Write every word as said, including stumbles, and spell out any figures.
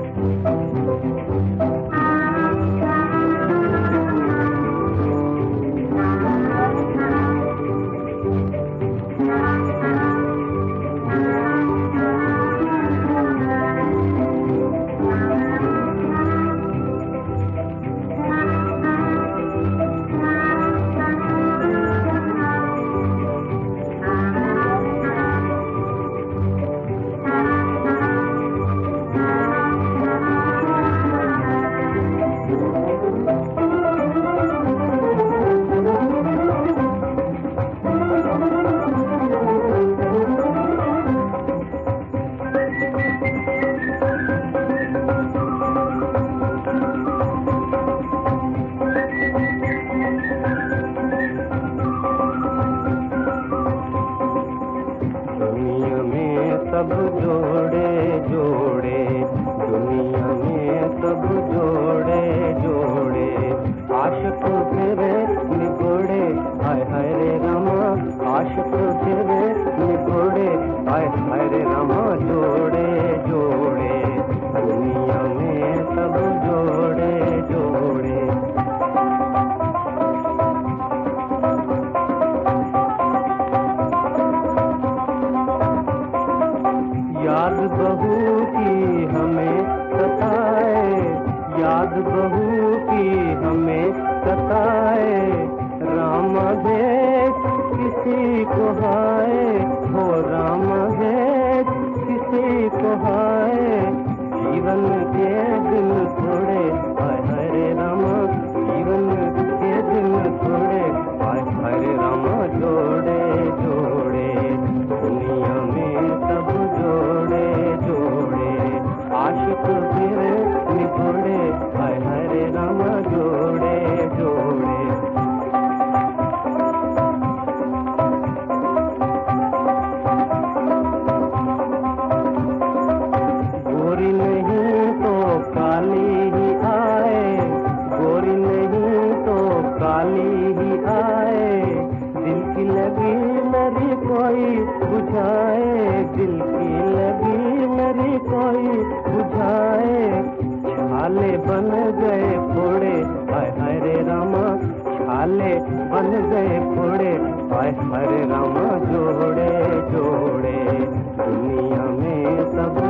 सब जोड़े जोड़े, दुनिया में सब जोड़े जोड़े, आशिक फिरे निगोड़े, हाय हाय रे रामा, आशिक फिरे निगोड़े, हाय हाय रे रामा, जोड़े जोड़े, दुनिया में सब जोड़े जोड़े। याद बहू की हमें सताए, याद बहू की हमें सताए, राम भेंट किसी को हाय, हो राम भेंट किसी को हाय, जीवन के दिन थोड़े, हाय हाय रे राम, जीवन के दिन थोड़े, हाय हाय रे राम, जोड़े जोड़े, दुनिया में सब जोड़े जोड़े, आशिक फिरे निगोड़े, हाय हाय रे राम, जोड़े जोड़े। गोरी नहीं तो काली ही आए, गोरी नहीं तो काली ही आए, दिल की लगी मेरी कोई बुझाए, दिल की लगी मेरी कोई बुझाए, छाले बन गए फोड़े, हाय हाय रे रामा, छाले बन गए फोड़े, हाय हाय रे रामा, जोड़े जोड़े, दुनिया में सब